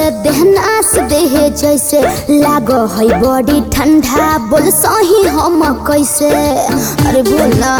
देहनास देहे जैसे लागो है बॉडी ठंडा बोल सही हम कैसे अरे बोला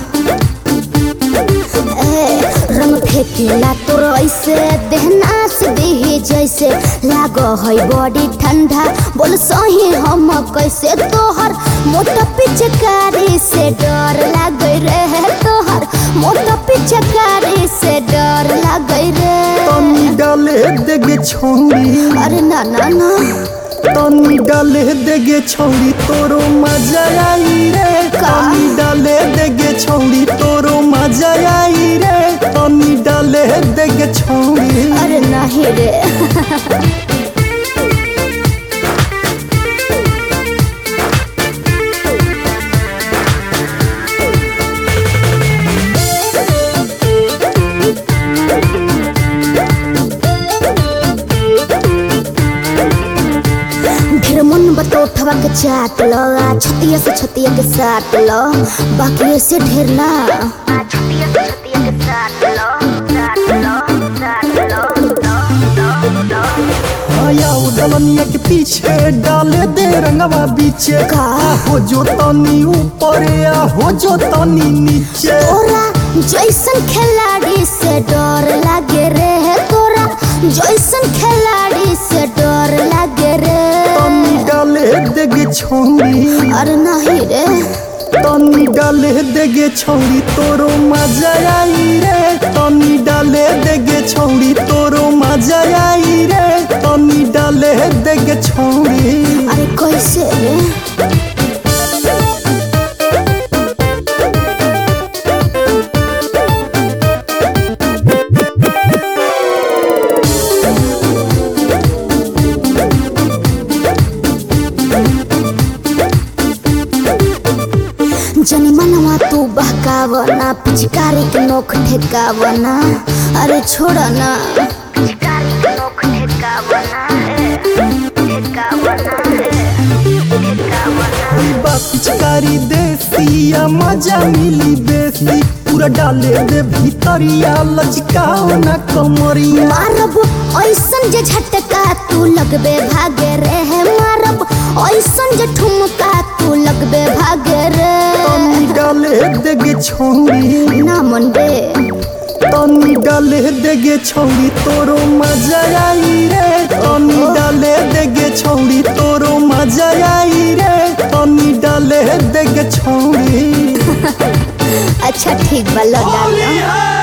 रंग फेंकेला तोर ऐसे देहनास देहे जैसे लागो है बॉडी ठंडा बोल सही हम कैसे तोहर मोटा पिचकारी से डर लागे रे तोहर मोटा पिचकारी से डर लागे रे तनी डाले देगे छौरी अरे ना ना ना तनी डाले देगे छौरी तोरो मजा आई रे तनी डाले देगे छौरी तोरो मजा आई रे तनी डाले देगे छौरी अरे नहीं रे मन बतौठवा के चाट लो छतिया से छतिया के साट लो बाकी से ढेर ना छतिया से छतिया के साट लो आया उदलनिया के पीछे डाले दे रंगवा बीचे का हो जो तनी ऊपर या हो जो तनी नीचे तोरा जैसन खिलाड़ी से डर लागे रे तोरा जैसन खिलाड़ी से डर लागे रे तनी डाले देगे छौरी अरे नहीं रे तनी डाले देगे छौरी तोरो मजा आई रे तनी डाले देगे छौरी तोरो मजा आई रे तनी डाले देगे छौरी अरे कैसे रे जनी मनवा तू बहकावना पिचकारी के नोक ठेकावना अरे छोड़ा ना पिचकारी के नोक ठेकावना बा पिचकारी देसी या मजा मिली बेसी पूरा डाले दे भीतरिया लचकाओ ना कमरिया मारब ऐसन जे झटका तू लगबे भागे रे मारब ऐसन जे ठुमका तू लगबे भागे रे तनी डाले देगे छौरी ना मन बे तनी डाले देगे छौरी तोरो मजा आई रे तनी डाले देगे छौरी तोरो मजा आई रे तनी डाले देगे छौरी अच्छा ठीक बा लगा